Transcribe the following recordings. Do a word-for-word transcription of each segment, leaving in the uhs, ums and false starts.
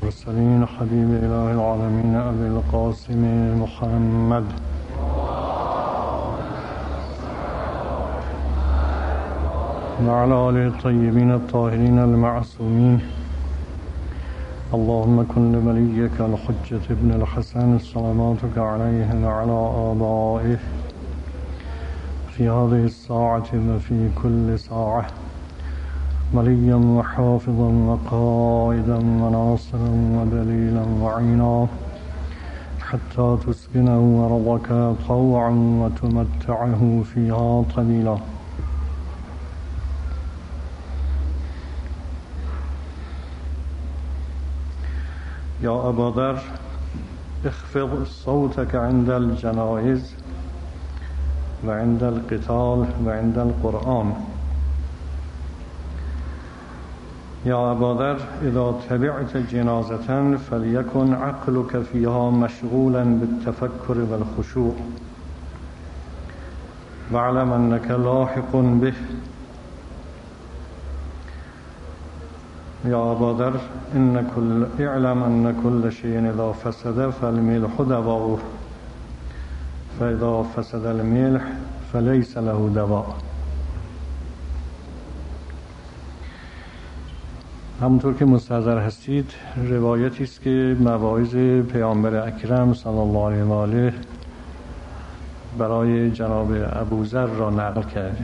المرسلين حبيب إله العالمين أبي القاسم محمد وعلى آله الطيبين الطاهرين المعصومين. اللهم كن لوليك الحجة ابن الحسن صلواتك عليه وعلى آبائه في هذه الساعة وفي كل ساعة وليا وحافظا وقائدا وناصرا ودليلا وعينا حتى تسكنه أرضك طوعا وتمتعه فيها طويلا. يا أبا ذر اخفض صوتك عند الجنائز وعند القتال وعند القرآن. يا أبا ذر إذا تبعت جنازة فليكن عقلك فيها مشغولا بالتفكر والخشوع واعلم أنك لاحق به. يا أبا ذر إن كل اعلم أن كل شيء إذا فسد فالملح دواؤه فإذا فسد الملح فليس له دواء. همونطور که مستحضر هستید روایتی است که مواعظ پیامبر اکرم صلی الله علیه و آله برای جناب ابوذر را نقل کرده.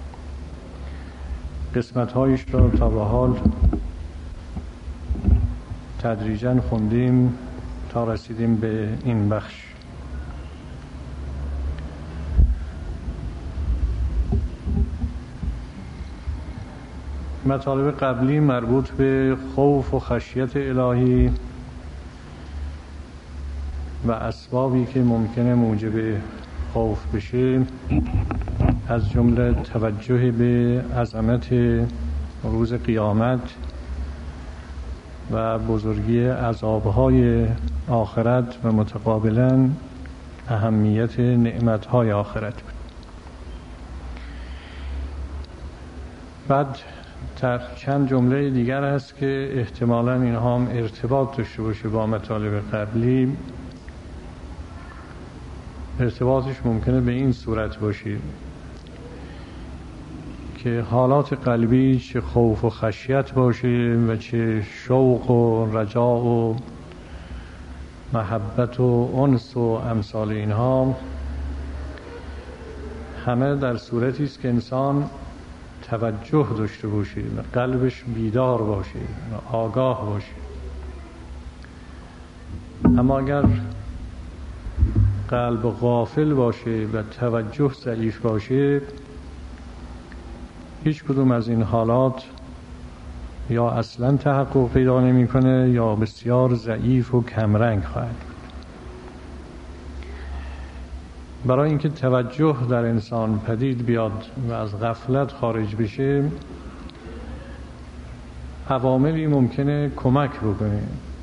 قسمت‌هایش را تا به حال تدریجاً خوندیم تا رسیدیم به این بخش. مطالب قبلی مربوط به خوف و خشیت الهی و اسبابی که ممکنه موجب خوف بشه، از جمله توجه به عظمت روز قیامت و بزرگی عذابهای آخرت و متقابلاً اهمیت نعمتهای آخرت بود. بعد چند جمله دیگر هست که احتمالاً اینها هم ارتباط داشته باشه با مطالب قبلی. ارتباطش ممکنه به این صورت باشه که حالات قلبی چه خوف و خشیت باشه و چه شوق و رجاء و محبت و انس و امثال اینها، همه در صورتی است که انسان توجه داشته باشه و قلبش بیدار باشه و آگاه باشه. اما اگر قلب غافل باشه و توجه ضعیف باشه، هیچ کدوم از این حالات یا اصلا تحقق پیدا نمی‌کنه یا بسیار ضعیف و کمرنگ خواهد بود. برای اینکه توجه در انسان پدید بیاد و از غفلت خارج بشه، عواملی ممکنه کمک بکنه.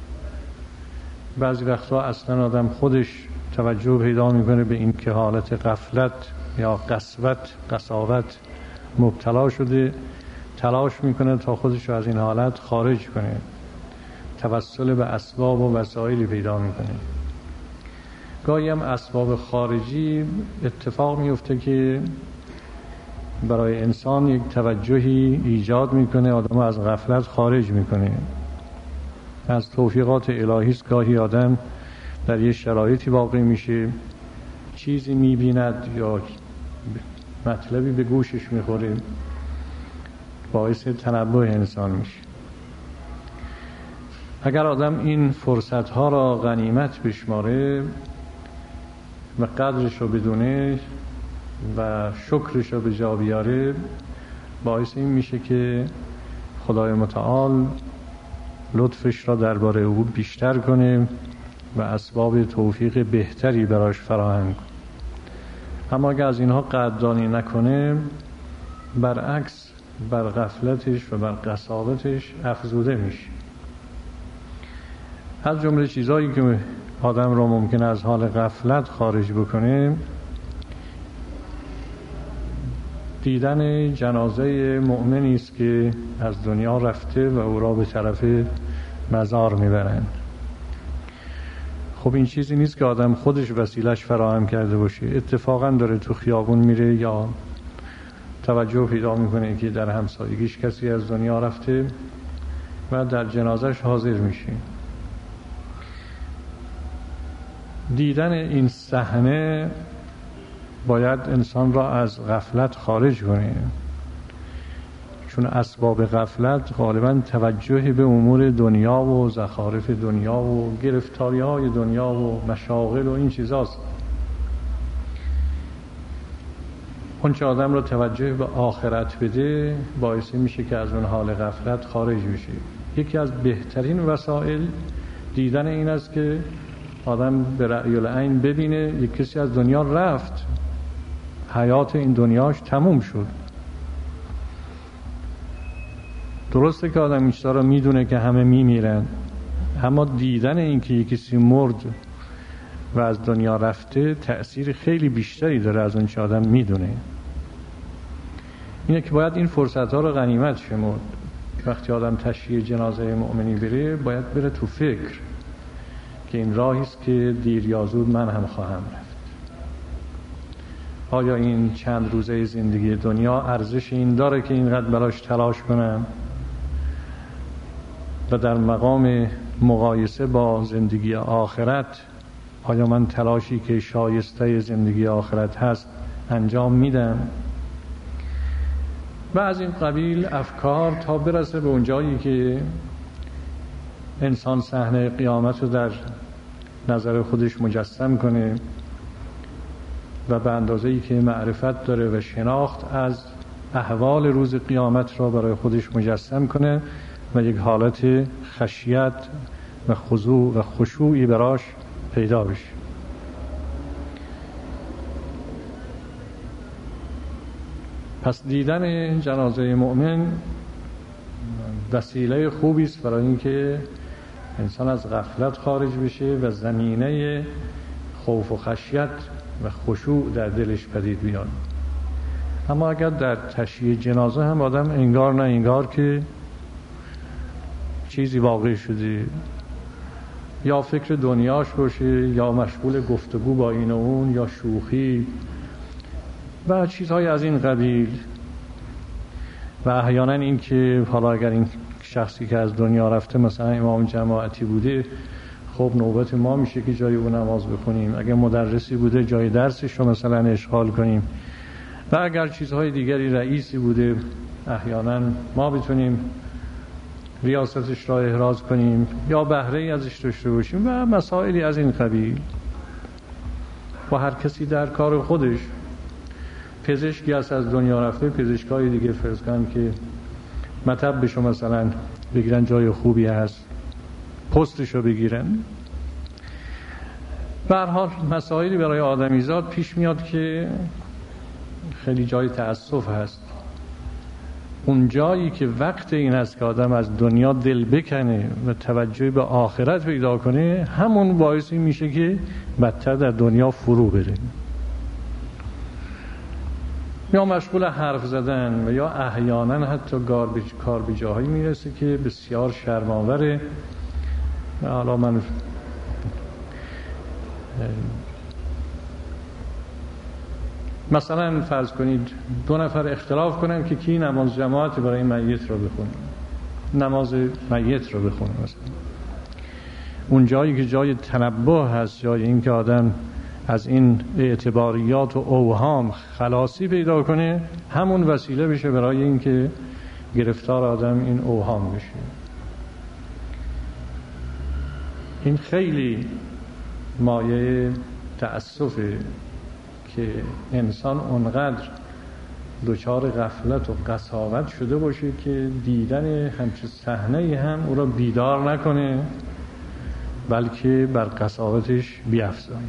بعضی وقتا اصلا آدم خودش توجه پیدا میکنه به این که حالت غفلت یا قسوت قساوت مبتلا شده، تلاش میکنه تا خودش رو از این حالت خارج کنه، توسل به اسباب و وسایلی پیدا میکنه. گاهی هم اسباب خارجی اتفاق میفته که برای انسان یک توجهی ایجاد میکنه، آدم از غفلت خارج میکنه. از توفیقات الهی است گاهی آدم در یه شرایطی واقع میشه، چیزی میبیند یا مطلبی به گوشش میخوره، باعث تنبه انسان میشه. اگر آدم این فرصتها را غنیمت بشماره و قدرش رو بدونه و شکرش رو به جا بیاره، باعث این میشه که خدای متعال لطفش را درباره او بیشتر کنه و اسباب توفیق بهتری براش فراهم کنه. اما اگر از اینها قدردانی نکنه، برعکس بر غفلتش و بر قساوتش افزوده میشه. از جمله چیزایی که آدم را ممکن از حال غفلت خارج بکنه، دیدن جنازه مؤمنی است که از دنیا رفته و او را به طرف مزار میبرن. خب این چیزی نیست که آدم خودش وسیلش فراهم کرده باشه، اتفاقا داره تو خیابون میره یا توجه پیدا میکنه که در همسایگیش کسی از دنیا رفته و در جنازش حاضر میشه. دیدن این صحنه باید انسان را از غفلت خارج کنه، چون اسباب غفلت غالبا توجه به امور دنیا و زخارف دنیا و گرفتاری های دنیا و مشاغل و این چیزاست. اون چه آدم را توجه به آخرت بده باعث میشه که از اون حال غفلت خارج بشه. یکی از بهترین وسایل دیدن این است که آدم به رأی العین ببینه یک کسی از دنیا رفت، حیات این دنیاش تموم شد. درسته که آدم این چیزا رو میدونه که همه میمیرن، اما دیدن این که یک کسی مرد و از دنیا رفته تأثیر خیلی بیشتری داره از اون چه آدم میدونه. اینه که باید این فرصت ها رو غنیمت شمرد. وقتی آدم تشییع جنازه مؤمنی بره باید بره تو فکر که این راهی است که دیر یا زود من هم خواهم رفت. آیا این چند روزه زندگی دنیا ارزش این داره که اینقدر براش تلاش کنم و در مقام مقایسه با زندگی آخرت آیا من تلاشی که شایسته زندگی آخرت هست انجام میدم؟ و از این قبیل افکار تا برسه به اون جایی که انسان صحنه قیامت رو در نظر خودش مجسم کنه و به اندازه‌ای که معرفت داره و شناخت از احوال روز قیامت را برای خودش مجسم کنه و یک حالت خشیت و خضوع و خشوعی براش پیدا بشه. پس دیدن جنازه مؤمن وسیله خوبی است برای اینکه انسان از غفلت خارج بشه و زمینه خوف و خشیت و خشوع در دلش پدید بیاد. اما اگر در تشییع جنازه هم آدم انگار نه انگار که چیزی واقع شده، یا فکر دنیاش باشه یا مشغول گفتگو با این و اون یا شوخی و چیزهای از این قبیل، و احیانا این که حالا اگر این شخصی که از دنیا رفته مثلا امام جماعتی بوده، خب نوبت ما میشه که جای اون نماز بخونیم، اگر مدرسی بوده جای درسش رو مثلا اشغال کنیم، و اگر چیزهای دیگری رئیسی بوده احیانا ما بتونیم ریاستش را احراز کنیم یا بهره ای ازش داشته باشیم و مسائلی از این قبیل. و هر کسی در کار خودش، پزشکی هست از دنیا رفته، پزشکای دیگه فرض کن که مطب بشو مثلا بگیرن جای خوبی هست پستشو بگیرن. به هر حال مسائلی برای آدمیزاد پیش میاد که خیلی جای تأسف هست. اون جایی که وقت این است که آدم از دنیا دل بکنه و توجه به آخرت پیدا کنه، همون باعثی میشه که بدتر در دنیا فرو بره، یا مشغول حرف زدن و یا احیانا حتی کار به جاهایی میرسه که بسیار شرم‌آوره. حالا من مثلا فرض کنید دو نفر اختلاف کنن که کی نماز جماعت برای میت رو بخونه، نماز میت رو بخونه. مثلا اون جایی که جای تنبه هست، جای این که آدم از این اعتباریات و اوهام خلاصی پیدا کنه، همون وسیله بشه برای این که گرفتار آدم این اوهام بشه. این خیلی مایه تأسفه که انسان اونقدر دچار غفلت و قساوت شده باشه که دیدن همچین صحنه‌ای هم او را بیدار نکنه بلکه بر قساوتش بیفزاید.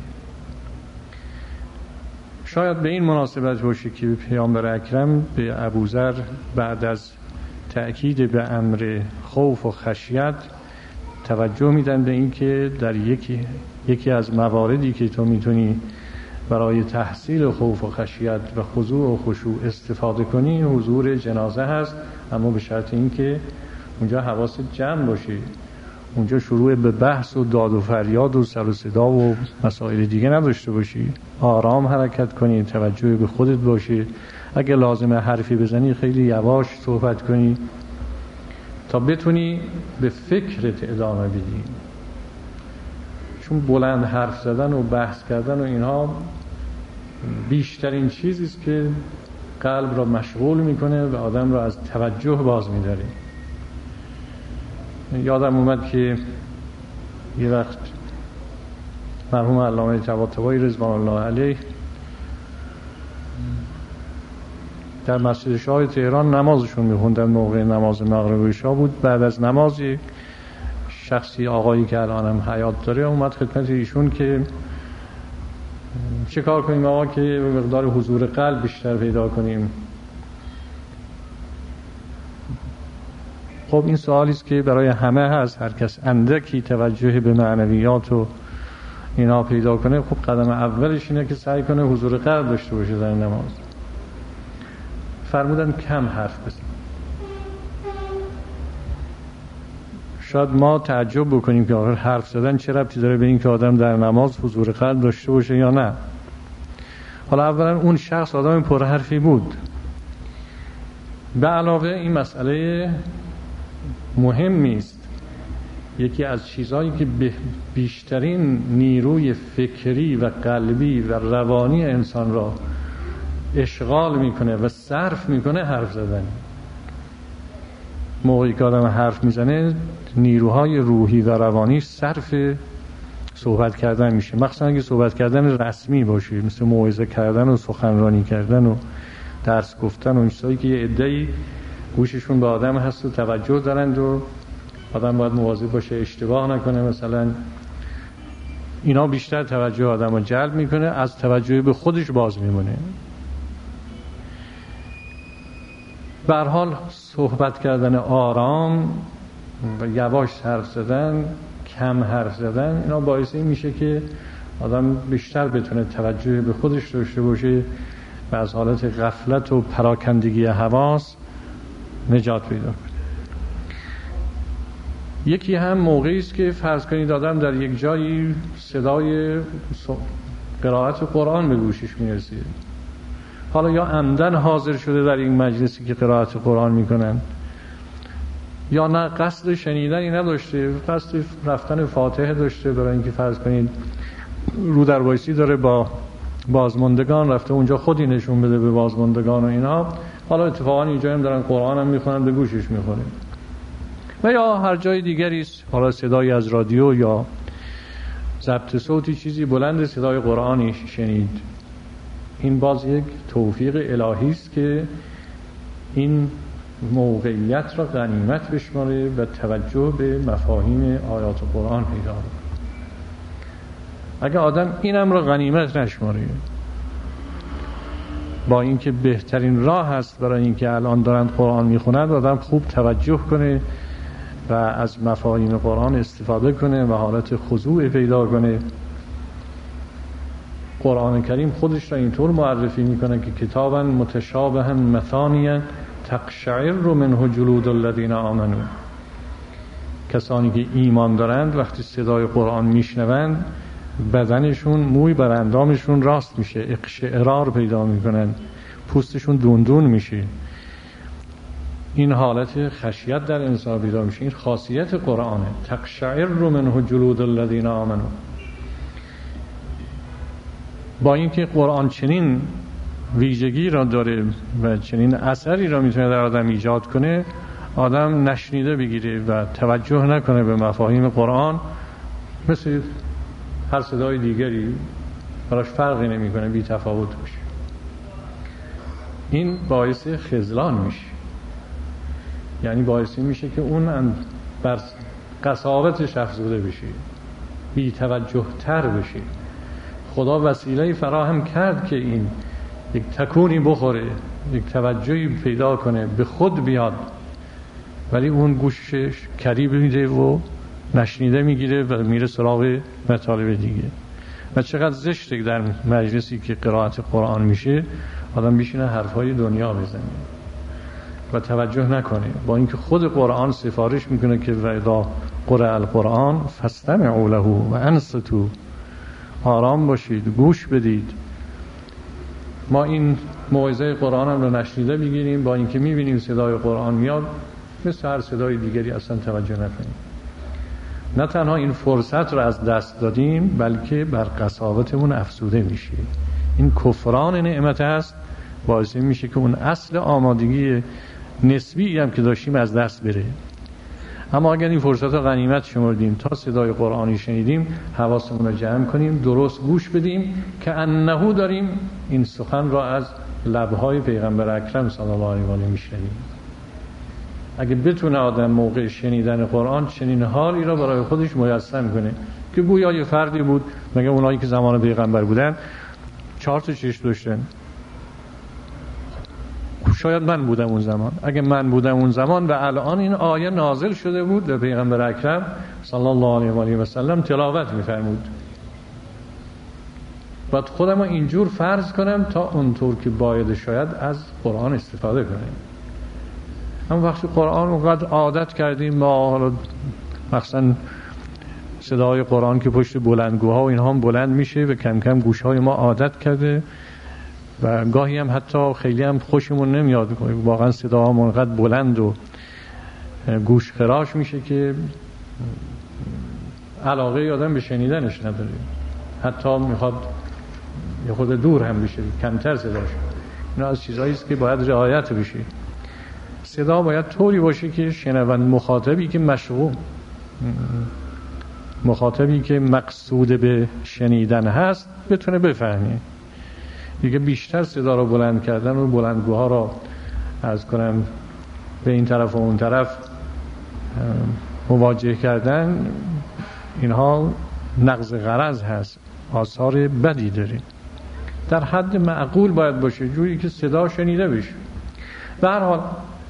شاید به این مناسبت باشه که پیامبر اکرم به ابوذر بعد از تأکید به امر خوف و خشیت توجه میدن به این که در یکی یکی از مواردی که تو میتونی برای تحصیل خوف و خشیت و خضوع و خشوع استفاده کنی حضور جنازه هست، اما به شرط این که اونجا حواست جمع باشه. اونجا شروع به بحث و داد و فریاد و سر و صدا و مسائل دیگه نداشته باشی، آرام حرکت کنی، توجه به خودت باشه. اگه لازمه حرفی بزنی خیلی یواش صحبت کنی تا بتونی به فکرت ادامه بدی، چون بلند حرف زدن و بحث کردن و اینها بیشترین چیزی است که قلب را مشغول میکنه و آدم را از توجه باز میداره. یادم اومد که یه وقت مرحوم علامه طباطبایی رضوان الله علیه در مسجد شاه تهران نمازشون میخوندن، موقع نماز مغرب و عشا بود. بعد از نماز شخصی آقایی که الانم حیات داره اومد خدمت ایشون که چه کار کنیم آقا که مقدار حضور قلب بیشتر پیدا کنیم. خب این سوالی است که برای همه هست، هر کس اندکی توجه به معنویات و اینا پیدا کنه، خب قدم اولش اینه که سعی کنه حضور قلب داشته باشه در نماز. فرمودن کم حرف بزن. شاید ما تعجب بکنیم که آخر حرف زدن چه ربطی داره به این که آدم در نماز حضور قلب داشته باشه یا نه. حالا اولا اون شخص آدم پرحرفی بود، به علاوه این مسئله مهمی است. یکی از چیزهایی که بیشترین نیروی فکری و قلبی و روانی انسان را اشغال میکنه و صرف میکنه حرف زدن. موقعی که آدم حرف میزنه نیروهای روحی و روانی صرف صحبت کردن میشه، مخصوصا اگه صحبت کردن رسمی باشه، مثل موعظه کردن و سخنرانی کردن و درس گفتن و این چیزایی که یه عده‌ای گوششون به آدم هست و توجه دارند و آدم باید مواظب باشه اشتباه نکنه. مثلا اینا بیشتر توجه آدم رو جلب میکنه، از توجه به خودش باز میمونه. به هر حال صحبت کردن آرام و یواش حرف زدن، کم حرف زدن، اینا باعث این میشه که آدم بیشتر بتونه توجه به خودش داشته باشه و از حالت غفلت و پراکندگی حواس نجات پیدا کنه. یکی هم موقعی است که فرض کنید آدم در یک جایی صدای قرائت قرآن به گوشش میرسه، حالا یا عمدن حاضر شده در این مجلسی که قرائت قرآن میکنن، یا نه قصد شنیدنی نداشته، قصد رفتن فاتحه داشته، برای اینکه فرض کنید رو در وایسی داره با بازماندگان، رفته اونجا خودی نشون بده به بازماندگان و اینا، حالا اتفاقا اینجا هم دارن قرآن هم میخونن به گوشش میخوره. و یا هر جای دیگری است، حالا صدایی از رادیو یا ضبط صوتی چیزی بلند صدای قرآنی شنید، این باز یک توفیق الهی است که این موقعیت را غنیمت بشماره و توجه به مفاهیم آیات قرآن پیدا کنه. اگه آدم اینم را غنیمت نشماره، با اینکه بهترین راه هست برای اینکه الان دارند قرآن میخونند آدم خوب توجه کنه و از مفاهیم قرآن استفاده کنه و حالت خضوع پیدا کنه. قرآن کریم خودش را اینطور معرفی میکنه که کتابا متشابها مثانیا تقشعر منه جلود الذین آمنوا. کسانی که ایمان دارند وقتی صدای قرآن میشنوند بدنشون، موی بر اندامشون راست میشه، اقشعرار پیدا میکنن، پوستشون دوندون میشه. این حالت خشیت در انسان پیدا میشه. این خاصیت قرآنه، تقشعر منه جلود الذین آمنوا. با اینکه قرآن چنین ویژگی را داره و چنین اثری را میتونه در آدم ایجاد کنه، آدم نشنیده بگیره و توجه نکنه به مفاهیم قرآن، مثل هر صدای دیگری براش فرقی نمیکنه، بی تفاوت باشه. این باعث خذلان میشه، یعنی باعث میشه که اون بر قساوتش افزوده بشه، بی توجه تر بشه. خدا وسیله فراهم کرد که این یک تکونی بخوره، یک توجهی پیدا کنه، به خود بیاد، ولی اون گوشش کری میده و نشنیده میگیره و میره سراغ مطالب دیگه. و چقدر زشته در مجلسی که قرائت قرآن میشه آدم بشینه حرفهای دنیا بزنه و توجه نکنه، با اینکه خود قرآن سفارش میکنه که و اذا قرأ القرآن فاستمعوا له و انصتوا، آرام باشید، گوش بدید. ما این موعظه قرآن هم رو نشنیده بگیریم، با اینکه میبینیم صدای قرآن میاد مثل هر صدای دیگری اصلا توجه نکنیم. نه تنها این فرصت رو از دست دادیم بلکه بر قساوتمون افزوده میشه. این کفران نعمت هست، باعث میشه که اون اصل آمادگی نسبی هم که داشتیم از دست بره. اما اگر این فرصت رو غنیمت شمردیم تا صدای قرآنی شنیدیم، حواسمون رو جمع کنیم، درست گوش بدیم که انهو داریم این سخن را از لبهای پیغمبر اکرم صلی الله علیه و آله میشنویم. اگه بتونه آدم موقع شنیدن قرآن چنین حالی را برای خودش میسر کنه که گویا یه فردی بود، مگه اونایی که زمان پیغمبر بودن چهار تا چشم داشتن، شاید من بودم اون زمان. اگه من بودم اون زمان و الان این آیه نازل شده بود و پیغمبر اکرم صلی الله علیه و آله و سلم تلاوت می‌فرمود، بعد خودم اینجور فرض کنم تا اونطور که باید شاید از قرآن استفاده کنیم. اما وقتی قرآن اونقدر عادت کردیم ما، حالا مثلا صدای قرآن که پشت بلندگوها و اینها هم بلند میشه و کم کم گوشهای ما عادت کرده و گاهی هم حتی خیلی هم خوشمون نمیاد، واقعا صدا هم اونقدر بلند و گوش خراش میشه که علاقه آدم به شنیدنش نداره، حتی میخواد یه خود دور هم بشه، کمتر صداش. اینا از چیزایی است که باید رعایت بشه. صدا باید طوری باشه که شنوند مخاطبی که مشغول، مخاطبی که مقصود به شنیدن هست بتونه بفهمه. دیگه بیشتر صدا رو بلند کردن و بلندگوها رو از کنم به این طرف و اون طرف مواجه کردن، اینها نقض غرض هست، آثار بدی داره. در حد معقول باید باشه، جوری که صدا شنیده بشه. به هر حال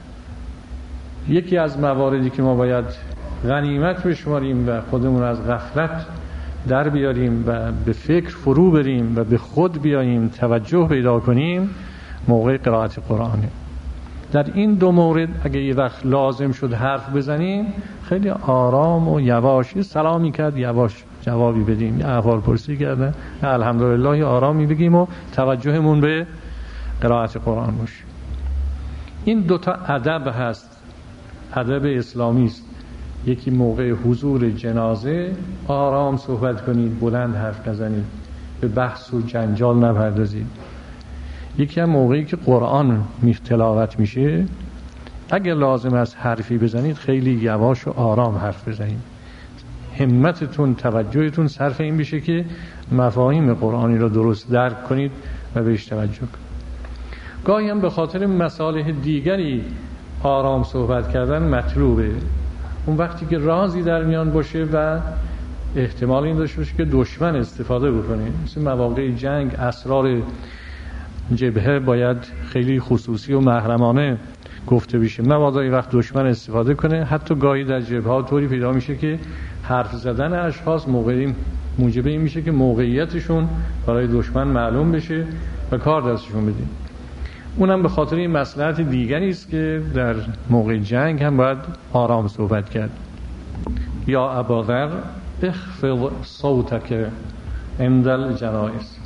یکی از مواردی که ما باید غنیمت بشماریم و خودمون از غفلت در بیاریم و به فکر فرو بریم و به خود بیاییم، توجه پیدا کنیم، موقع قرائت قرآنه. در این دو مورد اگه یه وقت لازم شد حرف بزنیم، خیلی آرام و یواش، سلامی کرد یواش جوابی بدیم، یه احوال پرسی کرده الحمدلله آرامی بگیم و توجهمون به قرائت قرآن باشه. این دوتا ادب هست، ادب اسلامی است. یکی موقع حضور جنازه آرام صحبت کنید، بلند حرف نزنید، به بحث و جنجال نپردازید. یکی هم موقعی که قرآن تلاوت میشه، اگر لازم است حرفی بزنید خیلی یواش و آرام حرف بزنید. همتتون، توجهتون صرف این بشه که مفاهیم قرآنی را درست درک کنید و بهش توجه کنید. گاهی هم به خاطر مصالح دیگری آرام صحبت کردن مطلوبه. اون وقتی که رازی در میان باشه و احتمال این داشته باشه که دشمن استفاده بکنه، مثل مواقع جنگ، اسرار جبهه باید خیلی خصوصی و محرمانه گفته بشه، مبادا این وقت دشمن استفاده کنه. حتی گاهی در جبهه ها طوری پیدا میشه که حرف زدن اشخاص موقعی موجب این میشه که موقعیتشون برای دشمن معلوم بشه و کار دستشون بده. اونم به خاطر این مصلحت دیگری است که در موقع جنگ هم باید آرام صحبت کرد. یا اباذر اخفض صوتک عند الجنائز.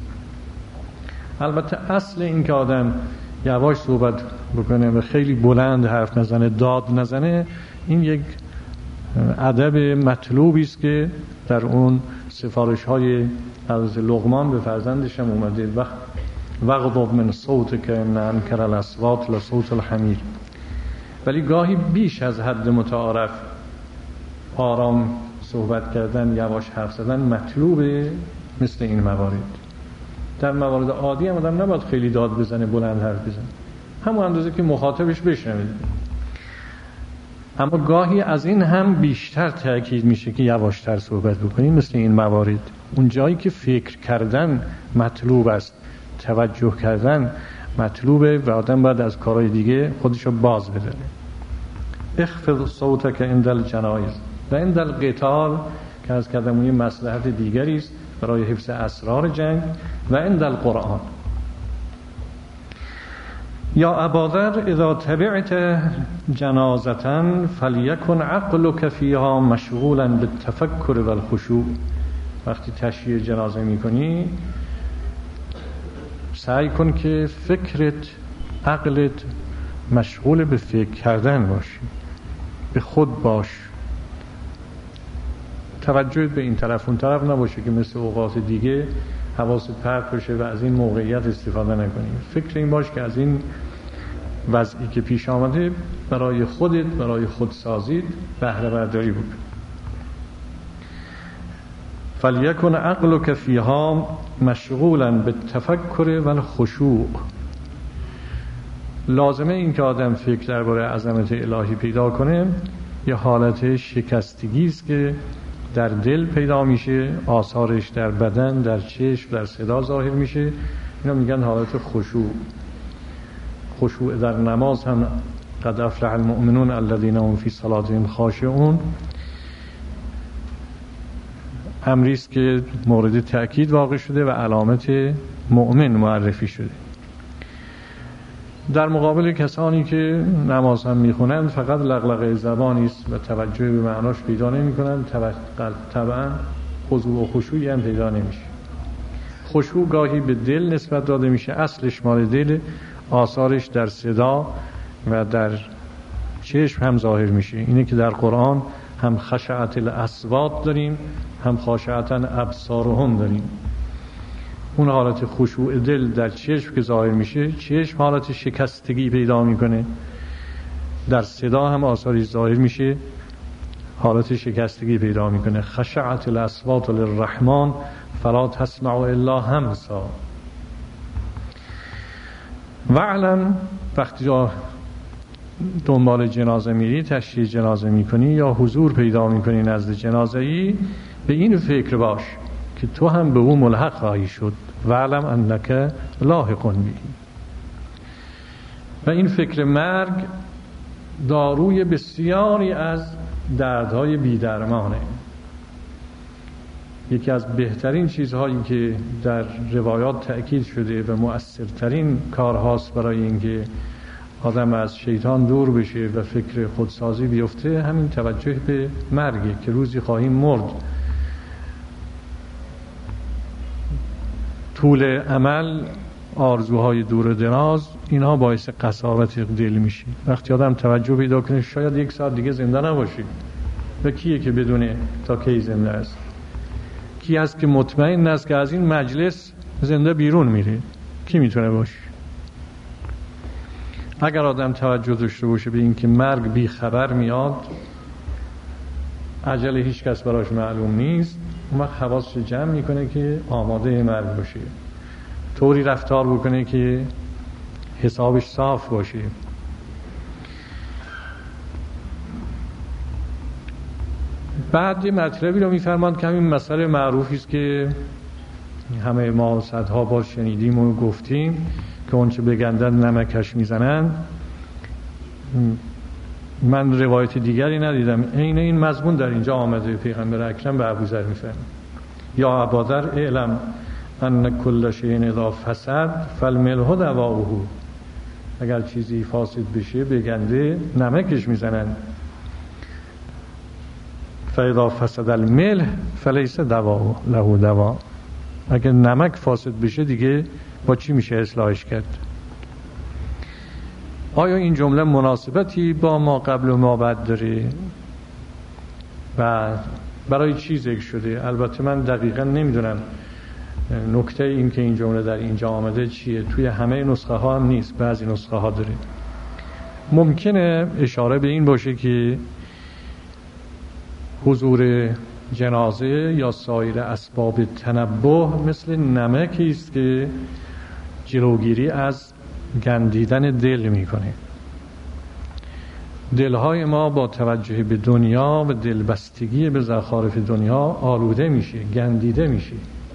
البته اصل این که آدم یواش صحبت بکنه و خیلی بلند حرف نزنه، داد نزنه، این یک ادب مطلوبی است که در اون سفارش های از لقمان به فرزندش هم اومده، وقت وغضب من صوتک ان انکر الاصوات لصوت الحمیر. ولی گاهی بیش از حد متعارف آرام صحبت کردن، یواش حرف زدن مطلوبه. مثل این موارد، در موارد عادی هم آدم نباید خیلی داد بزنه، بلند حرف بزنه، همون اندازه که مخاطبش بشنوه. اما گاهی از این هم بیشتر تأکید میشه که یواشتر صحبت بکنیم. مثل این موارد، اون جایی که فکر کردن مطلوب است، توجه کردن مطلوبه و آدم باید از کارهای دیگه خودشو باز بداره. اخفض صوتک عند الجنائز و عند القتال، که از کردم یه مصلحت دیگری است برای حفظ اسرار جنگ، و عند القرآن. یا ابادر اذا تبعت جنازة فلیکن عقلک فیها مشغولا بالتفکر والخشوع. وقتی تشییع جنازه میکنی سعی کن که فکرت، عقلت مشغول به فکر کردن باشی، به خود باش، توجهت به این طرف اون طرف نباشه که مثل اوقات دیگه حواست پرت بشه و از این موقعیت استفاده نکنی. فکر این باش که از این وضعی که پیش آمده برای خودت، برای خودسازیت بهره برداری بود. فلیکن عقلک فیها مشغولا بالتفکر والخشوع. لازمه این که آدم فکر درباره عظمت الهی پیدا کنه یه حالت شکستگی است که در دل پیدا میشه، آثارش در بدن، در چشم، در صدا ظاهر میشه. اینا میگن حالت خشوع. خشوع در نماز هم قد افلح المؤمنون الذین هم فی صلاتهم خاشعون امری است که مورد تأکید واقع شده و علامت مؤمن معرفی شده. در مقابل کسانی که نماز هم میخونند فقط لغلقه زبانی است و توجه به معناش پیدا نمی‌کنند، طبعا خضوع و خشوعی هم پیدا نمیشه. خشوع گاهی به دل نسبت داده میشه، اصلش مال دل، آثارش در صدا و در چشم هم ظاهر میشه. اینه که در قرآن هم خشعت الاصوات داریم، هم خاشعتا ابصارهم داریم. اون حالت خشوع دل در چشم که ظاهر میشه، چشم حالت شکستگی پیدا میکنه، در صدا هم آثاری ظاهر میشه، حالت شکستگی پیدا میکنه. خشعت الاصوات للرحمن فلا تسمع الا همسا. وعلم وقتی دنبال جنازه میری، تشییع جنازه میکنی یا حضور پیدا میکنی نزد جنازه‌ای، به این فکر باش که تو هم به او ملحق خواهی شد. وعلم انک لاحق به. و این فکر مرگ داروی بسیاری از دردهای بی‌درمانه. یکی از بهترین چیزهایی که در روایات تأکید شده و مؤثرترین کارهاست برای اینکه آدم از شیطان دور بشه و فکر خودسازی بیفته، همین توجه به مرگه که روزی خواهیم مرد. طول امل، آرزوهای دور و دراز، اینها باعث قساوت دل میشه. وقتی آدم توجه پیدا کنه شاید یک ساعت دیگه زنده نباشه. و کیه که بدونه تا کی زنده است؟ کی هست که مطمئن است که از این مجلس زنده بیرون میره؟ کی میتونه باشه؟ اگر آدم توجه داشته باشه به این که مرگ بی خبر میاد، اجل هیچ کس براش معلوم نیست، اون وقت حواسش جمع میکنه که آماده مرگ باشه، طوری رفتار بکنه که حسابش صاف باشه. بعد یه مطلبی رو میفرماند که همین مسئله معروفی است که همه ما صدها بار شنیدیم و گفتیم که اون چه بگندن نمکش میزنن. من روایت دیگری ندیدم عین این مضمون در اینجا آمده. پیغمبر اکرم به ابوذر میفرماید یا ابادر اعلم ان کل شیء اذا فسد فالملح دواؤه. اگر چیزی فاسد بشه بگنده نمکش میزنن. فاذا فسد الملح فلیس دواء له دواء. اگر نمک فاسد بشه دیگه با چی میشه اصلاحش کرد؟ آیا این جمله مناسبتی با ما قبل و ما بعد داره و برای چی ذکر شده؟ البته من دقیقا نمیدونم نکته این که این جمله در اینجا آمده چیه. توی همه نسخه ها هم نیست، بعضی نسخه ها داره. ممکنه اشاره به این باشه که حضور جنازه یا سایر اسباب تنبه مثل نمکی است که جلوگیری از گندیدن دل میکنه. دلهای ما با توجه به دنیا و دلبستگی به زخارف دنیا آلوده میشه، گندیده میشه.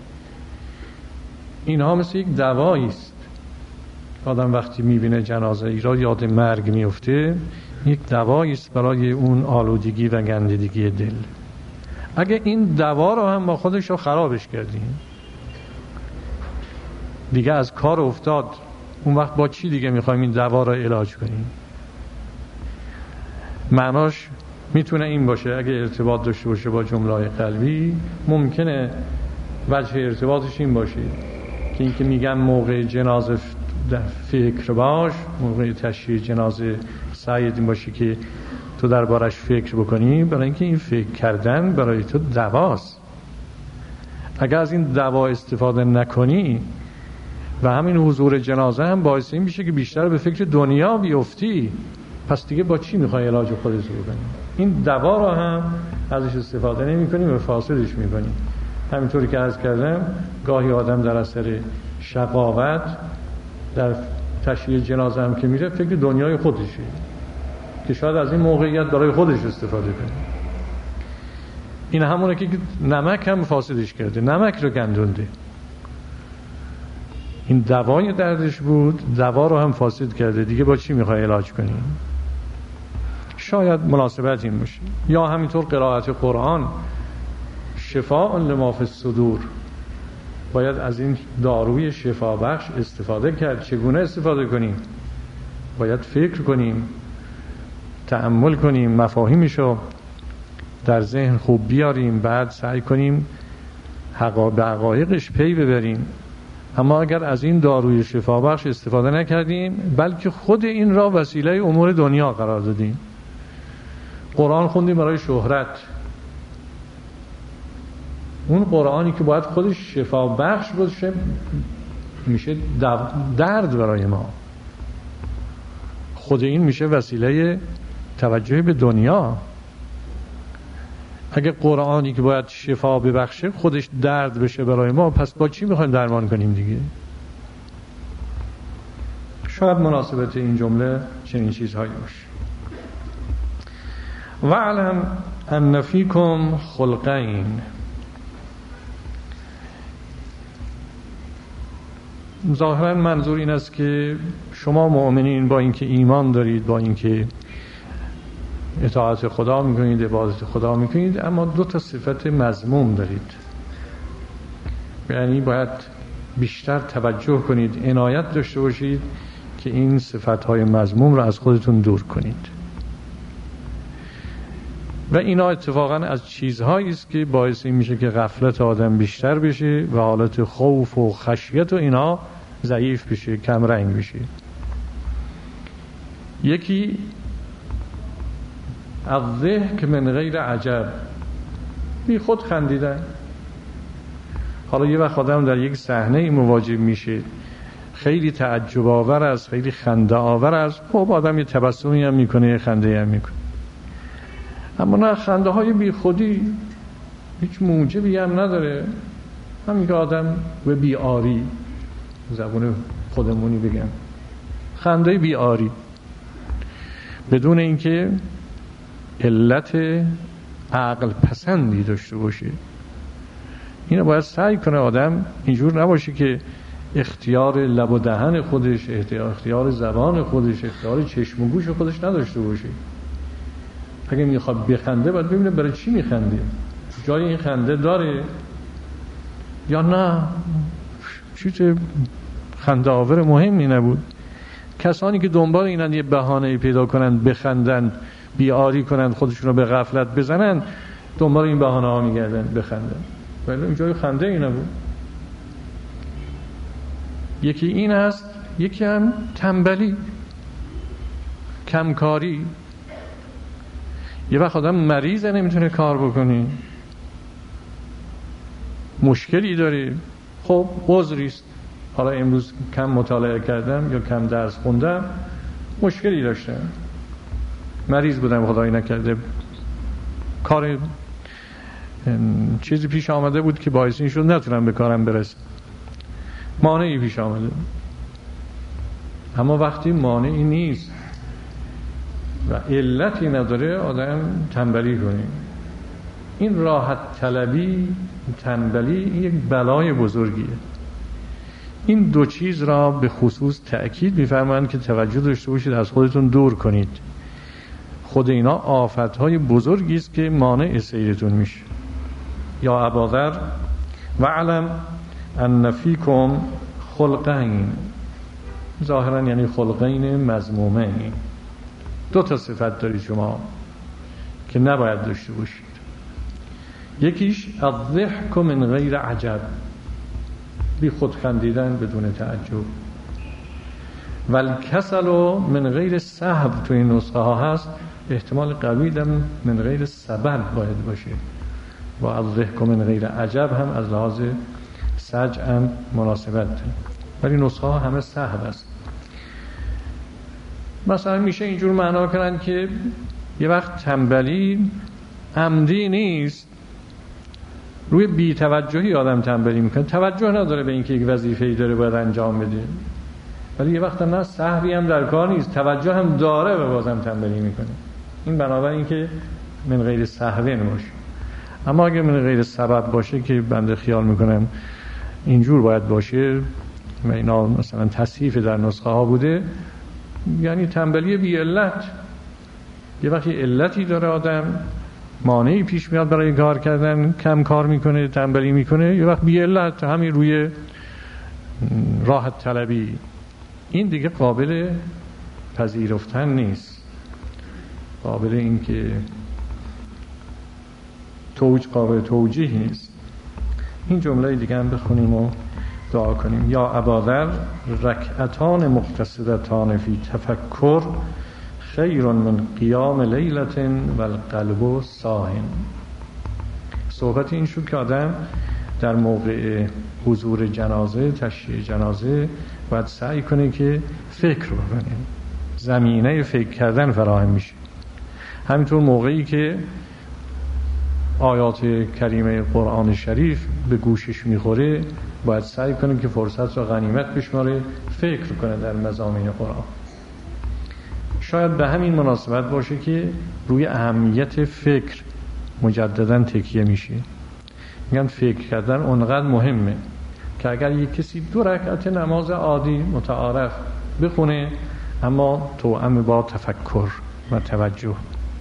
اینها مثل یک دوایی است. آدم وقتی میبینه جنازه ای را یاد مرگ میفته، یک دوایی است برای اون آلودگی و گندیدگی دل. اگه این دوا رو هم با خودش رو خرابش کردیم، دیگه از کار افتاد، اون وقت با چی دیگه میخوایم این دوا را علاج کنیم؟ معناش میتونه این باشه اگه ارتباط داشته باشه با جمله قلبی، ممکنه وجه ارتباطش این باشه که اینکه میگن موقع جنازه فکر باش، موقع تشییع جنازه سعی این باشه که تو دربارش فکر بکنی، برای اینکه این فکر کردن برای تو دواست. اگر از این دوا استفاده نکنی و همین حضور جنازه هم باعث این میشه که بیشتر به فکر دنیا بیفتی، پس دیگه با چی میخوای علاج خودت رو بکنی؟ این دوا رو هم ازش استفاده نمی کنیم و فاسدش میکنیم. همینطوری که عرض کردم گاهی آدم در اثر شقاوت در تشییع جنازه هم که میره فکر دنیای خودشه که شاید از این موقعیت برای خودش استفاده کنه. این همونه که نمک هم فاسدش کرده، نمک رو گندونده. این دوای دردش بود، دوا رو هم فاسد کرده، دیگه با چی میخوای علاج کنی؟ شاید مناسبت این باشه. یا همینطور قرائت قرآن، شفاء لما فی الصدور، باید از این داروی شفا بخش استفاده کرد. چگونه استفاده کنیم؟ باید فکر کنیم، تأمل کنیم، مفاهیمشو در ذهن خوب بیاریم، بعد سعی کنیم حقا به حقایقش پی ببریم. اما اگر از این داروی شفا بخش استفاده نکردیم، بلکه خود این را وسیله امور دنیا قرار دادیم. قرآن خوندیم برای شهرت، اون قرآنی که باید خودش شفا بخش باشه میشه درد برای ما. خود این میشه وسیله توجه به دنیا. اگه قرآنی که باید شفا ببخشه خودش درد بشه برای ما، پس با چی میخوایم درمان کنیم دیگه؟ شاید مناسبت این جمله چنین چیزهایی باشه. وَاعْلَمْ أَنَّ فِيكُمْ خُلْقَيْنِ، ظاهرا منظور این است که شما مؤمنین با اینکه ایمان دارید، با اینکه اطاعت خدا میکنید، عبادت خدا میکنید، اما دو تا صفت مذموم دارید. یعنی باید بیشتر توجه کنید، عنایت داشته باشید که این صفتهای مذموم را از خودتون دور کنید. و اینا اتفاقا از چیزهایی است که باعث این میشه که غفلت آدم بیشتر بشه و حالت خوف و خشیت و اینا ضعیف بشه، کم رنگ بشه. یکی الضحک من غیر عجب، بی خود خندیدن. حالا یه وقت آدم در یک صحنه مواجه میشه خیلی تعجب آور است، خیلی خنده آور است، خب آدم یه تبسمی هم میکنه، یه خنده هم میکنه. اما نه، خنده های بی خودی هیچ موجبی هم نداره، همین که آدم و بیاری، زبون خودمونی بگم، خنده بیاری بدون اینکه علت عقل پسندی داشته باشه. اینو باید سعی کنه آدم اینجور نباشه که اختیار لب و دهن خودش، اختیار زبان خودش، اختیار چشم و گوش خودش نداشته باشه. اگه میخواد بخنده باید ببینه برای چی میخنده، جای این خنده داره یا نه. چیز خنده آور مهمی نبود. کسانی که دنبال اینن یه بهانه پیدا کنن بخندن، بیاری کنن، خودشون رو به غفلت بزنن، دنبال این بهانه ها میگردن بخندن، ولی این جای خنده ای نبود. یکی این است، یکی هم تنبلی، کمکاری. یه وقت آدم مریضه، نمیتونه کار بکنی، مشکلی داری، خب عذری است. حالا امروز کم مطالعه کردم یا کم درس خوندم، مشکلی داشتم، مریض بودم، خدایی نکرده کار چیزی پیش آمده بود که باعث این شد نتونم به کارم برسم، مانعی پیش آمده. اما وقتی مانعی نیست و علتی نداره، آدم تنبلی کنه. این راحت طلبی، تنبلی، این یک بلای بزرگیه. این دو چیز را به خصوص تأکید می‌فرمایند که توجه داشته باشید، از خودتون دور کنید. خود اینا آفت‌های بزرگی است که مانع سیرتون میشه. یا اباذر وعلم ان فیکم خلقین، ظاهرا یعنی خلقین مذمومین. دو تا صفت دارید شما که نباید داشته باشید. یکیش الضحک من غیر عجب، بی خود خندیدن بدون تعجب. و الکسل من غیر سهو تو این نسخه ها هست، احتمال قوی هم من غیر سبب باید باشه. و الضحک من غیر عجب هم از لحاظ سجع هم مناسبت، ولی نسخه ها همه سهو است. مثلا میشه اینجور معنا کردن که یه وقت تنبلی عمدی نیست، روی بی توجهی آدم تنبلی میکنه، توجه نداره به اینکه یک وظیفه‌ای داره باید انجام بده، ولی یه وقت نه سهوی هم در کار نیست، توجه هم داره و بازم تنبلی میکنه. این بنابراین که من غیر سهوین باشه. اما اگه من غیر سبب باشه که بنده خیال میکنم اینجور باید باشه و اینا مثلا تصحیف در نسخه ها بوده، یعنی تنبلی بی علت. یه وقتی علتی داره آدم، مانعی پیش میاد برای کار کردن، کم کار میکنه، تنبلی میکنه، یه وقت بی علت همین روی راحت طلبی، این دیگه قابل پذیرفتن نیست، قابل این که توج قابل توجیه نیست. این جمله دیگه هم بخونیم و دعا کنیم. یا اباذر رکعتان مقتصدتان فی تفکر خیر من قیام لیلت و القلب صاحن. صحبت این شد که آدم در موقع حضور جنازه، تشییع جنازه، باید سعی کنه که فکر بکنه، زمینه فکر کردن فراهم میشه. همینطور موقعی که آیات کریمه قرآن شریف به گوشش میخوره، باید سعی کنه که فرصت را غنیمت بشماره، فکر کنه در مضامین قرآن. شاید به همین مناسبت باشه که روی اهمیت فکر مجددا تکیه میشه. میگن فکر کردن اونقدر مهمه که اگر یک کسی دو رکعت نماز عادی متعارف بخونه، اما توأم با تفکر و توجه،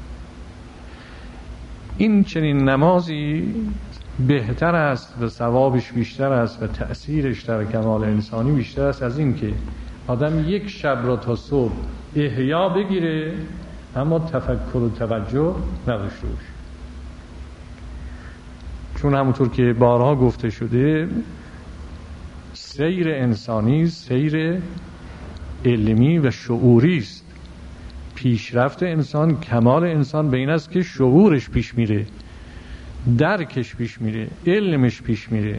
این چنین نمازی بهتر است و ثوابش بیشتر است و تأثیرش در کمال انسانی بیشتر است از این که آدم یک شب را تا صبح احیا بگیره اما تفکر و توجه نداشته باشه. چون همونطور که بارها گفته شده، سیر انسانی سیر علمی و شعوری است. پیشرفت انسان، کمال انسان به این است که شعورش پیش میره، درکش پیش میره، علمش پیش میره.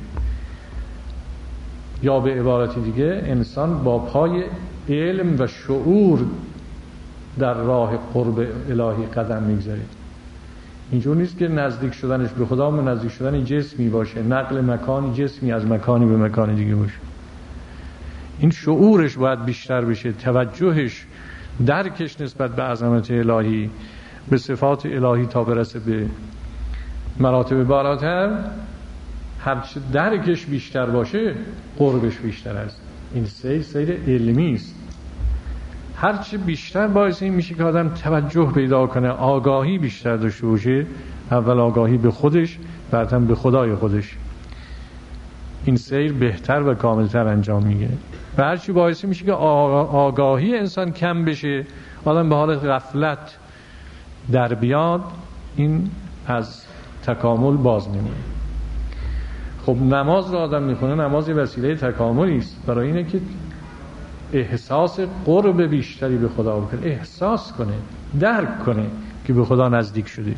یا به عبارت دیگه انسان با پای علم و شعور در راه قرب الهی قدم میگذاره. اینجور نیست که نزدیک شدنش به خدا و نزدیک شدن جسمی باشه، نقل مکانی جسمی از مکانی به مکان دیگه باشه. این شعورش باید بیشتر بشه، توجهش، درکش نسبت به عظمت الهی، به صفات الهی تا برسه به مراتب بالاتر. هرچه درکش بیشتر باشه قربش بیشتر است. این سیر سیر علمی است. هرچه بیشتر باعث این میشه که آدم توجه پیدا کنه، آگاهی بیشتر داشته باشه، اول آگاهی به خودش، بعد هم به خدای خودش. این سیر بهتر و کاملتر انجام میگیره. و هرچی باعث میشه که آگاهی انسان کم بشه، آدم به حالت غفلت در بیاد، این از تکامل باز میمونه. خب نماز رو آدم میخونه، نماز وسیله تکاملی است، برای اینه که احساس قرب بیشتری به خدا بکنه، احساس کنه، درک کنه که به خدا نزدیک شده.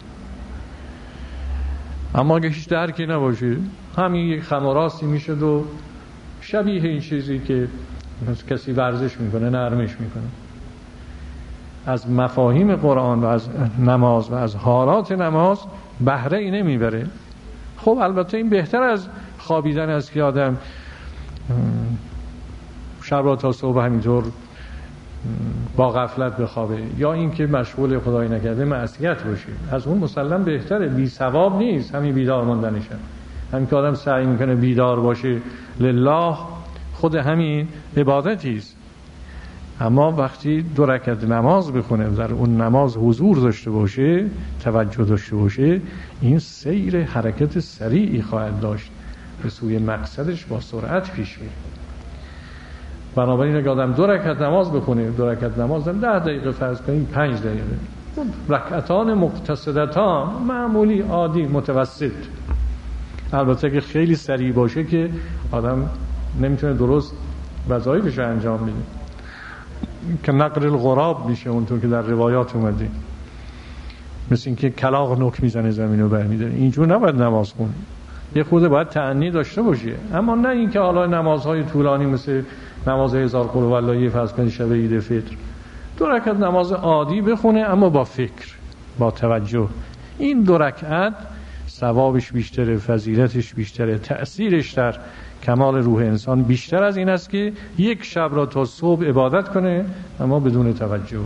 اما اگه هیچ درکی نباشه، همین یک خم و راستی میشه و شبیه این چیزی که کسی ورزش میکنه، نرمش میکنه. از مفاهیم قرآن و از نماز و از حالات نماز بهره ای نمیبره. خب البته این بهتر از خوابیدن است که آدم شب را تا صبح همینطور با غفلت بخوابه، یا اینکه مشغول خدای نکرده معصیت باشه. از اون مسلم بهتره، بی ثواب نیست همین بیدار ماندنش. همین که آدم سعی میکنه بیدار باشه لله، خود همین عبادتی است. اما وقتی دو رکعت نماز بخونه، در اون نماز حضور داشته باشه، توجه داشته باشه، این سیر حرکت سریعی خواهد داشت، به سوی مقصدش با سرعت پیش میره. بنابراین اگه آدم دو رکعت نماز بخونه، دو رکعت نماز هم ده دقیقه فرض کنیم، پنج دقیقه، رکعتان مقتصدتان، معمولی، عادی، متوسط. البته که خیلی سریع باشه که آدم نمیتونه درست وظایفش رو انجام بده، که نقر الغراب میشه، اونطور که در روایات اومده، مثل اینکه کلاغ نوک میزنه زمین رو برمیداره. اینجور نباید نماز خون، یه خورده باید تأنی داشته باشه، اما نه اینکه حالا نمازهای طولانی مثل نماز هزار قل هوالله فرض کنید شب عید فطر، دو رکعت نماز عادی بخونه اما با فکر، با توجه. این دو رکعت ثوابش بیشتره، فضیلتش بیشتره، تأثیرش در کمال روح انسان بیشتر از این است که یک شب را تا صبح عبادت کنه اما بدون توجه.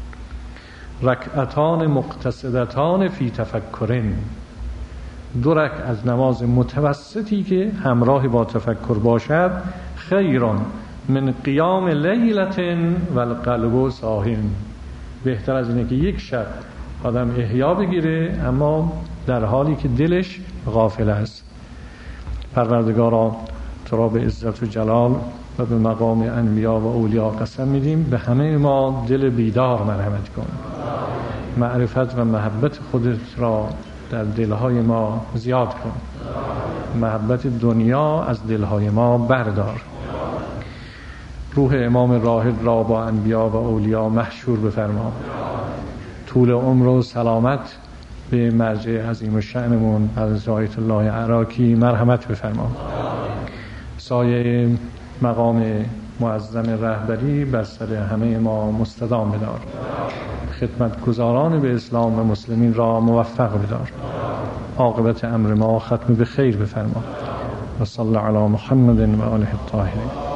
رکعتان مقتصدتان فی تفکرین، دو رکعت از نماز متوسطی که همراه با تفکر باشد، خیران من قیام لیلت و القلب صاحن، بهتر از اینه که یک شب آدم احیا بگیره اما در حالی که دلش غافل است. پروردگارا تو را به عزت و جلال و به مقام انبیا و اولیا قسم میدیم، به همه ما دل بیدار مرحمت کن، معرفت و محبت خودت را در دلهای ما زیاد کن، محبت دنیا از دلهای ما بردار، روح امام راحل را با انبیا و اولیا محشور بفرما، طول عمر و سلامت به مرجع عظیم الشأنمون حضرت آیت الله عراقی مرحمت بفرما، سایه مقام معظم رهبری بر سر همه ما مستدام بدار، خدمتگزاران به اسلام و مسلمین را موفق بدار، عاقبت امر ما ختم به خیر بفرما. و صلی علی محمد و آله الطاهرین.